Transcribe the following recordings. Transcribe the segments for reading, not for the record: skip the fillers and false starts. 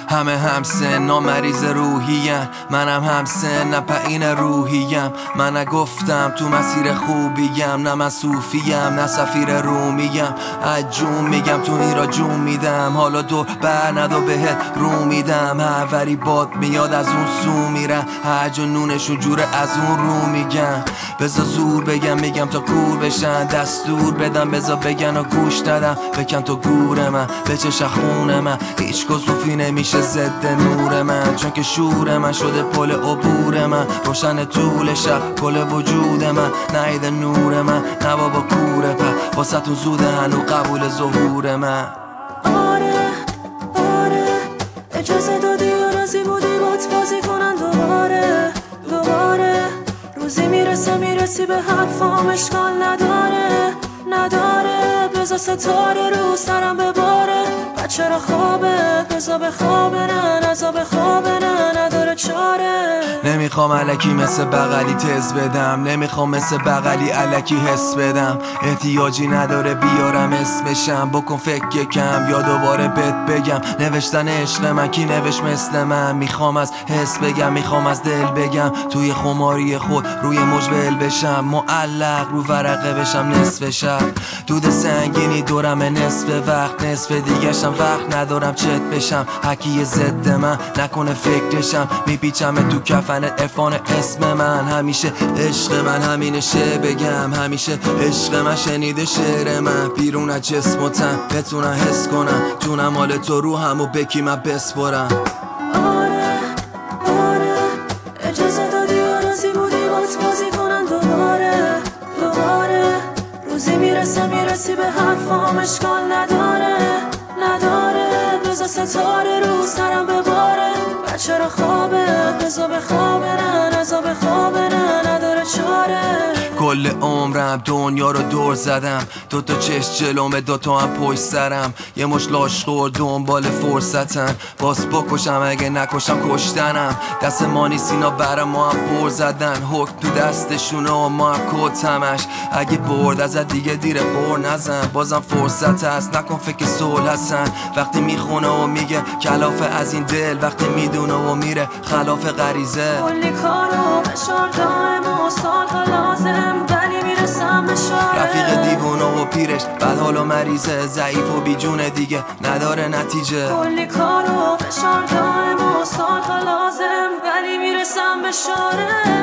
همه همسن نامریض روحیم، منم همسن نه پایین روحیم. من نگفتم تو مسیر خوبیم، نه من صوفیم نه سفیر رومیم. از جون میگم تو این را جون میدم، حالا دور بر ندو بهت رو میدم. هروری باد میاد از اون سو میرن، هر جا نونشون جوره از اون رو میگن. بزا زور بگم میگم تا کور بشن، دستور بدم بزا بگن و گوش ندم. بکن تو گور من به چش خون من، هیچ کسوفی نمیشه ضد نور من. چون که شور من شده پل عبور من، روشن طول شب کل وجود من. نیده نور من نه بابا کوره پر، واسه تو زوده هنو قبول ظهور من. آره آره اجازه دادی و راضی بودی بات بازی کنن دوباره دوباره. روزی میرسی به حرفام اشکال نداره نداره. بزا ستاره رو سرم بباره، بچه را خوابه بزا بخوابه نه نزا بخوابه نه نداره چاره. نمیخوام علکی مثل بغلی تز بدم، نمیخوام مثل بغلی علکی حس بدم. احتیاجی نداره بیارم اسمشم، بکن فکر کم یا دوباره بهت بگم. نوشتن عشق من کی نوشت مثل من، میخوام از حس بگم میخوام از دل بگم. توی خماری خود روی مجبل بشم، معلق رو ورقه بشم نصف شب. دود سنگینی دورم نصف وقت، نصف دیگشم وقت ندارم چت بشم. حکی ضد من نکنه فکرشم، میپیچم تو کفن عرفان اسم من. همیشه عشق من همینشه بگم، همیشه عشق من شنیده شعر من. بیرون از جسم و تن بتونم حس کنم، جونم مال تو روحم و بکی من بسپرم. آره آره اجازه دادی و راضی بودی بات بازی کنن دوباره دوباره. روزی میرسی به حرفام اشکال نداره نداره. بزا ستاره رو سرم بباره، بچه را خوابه بزا بخوابه نه نزا بخوابه نه نداره چاره. کل عمرم دنیا رو دور زدم، دوتا چشم جلومه دوتا هم پشت سرم. یه مش لاشخور دنبال فرصتن، باز بکشم اگه نکشم کشتنم. دست ما نیست اینا برا ما هم پر زدن، حکم تو دستشونه و ما هم کتمش. اگه برد ازت دیگه دیره بر نزن، بازم فرصت هست نکن فکر صلح هستن. وقتی میخونه و میگه کلافه از این دل، وقتی میدونه و میره خلاف غریزه. کلی کارو فشار دائم و سالها لازم، ولی میرسم به شاره. رفیق دیوونه و پیرش بد حال و مریضه، ضعیف و بیجونه دیگه نداره نتیجه. کلی کارو فشار دائم و سالها لازم، ولی میرسم به شاره.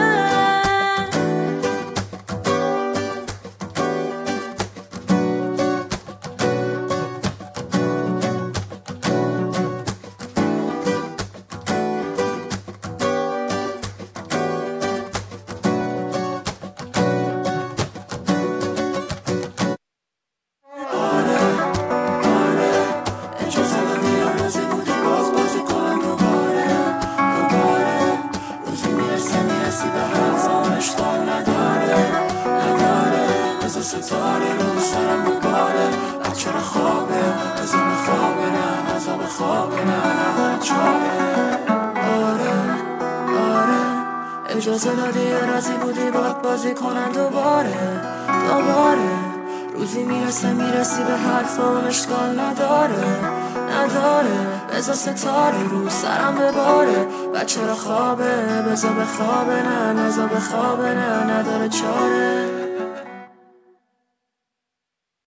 ستاره رو سرم بباره، بچه را خوابه ازا بخوابه نه ازا بخوابه نه نداره چاره. آره آره اجازه دادی و راضی بودی باد بازی کنن دوباره دوباره. روزی میرسی به حرفام اشکال نداره نداره. بزا ستاره رو سرم بباره، بچه را خوابه بزا بخوابه نه نزا بخوابه نه نداره چاره.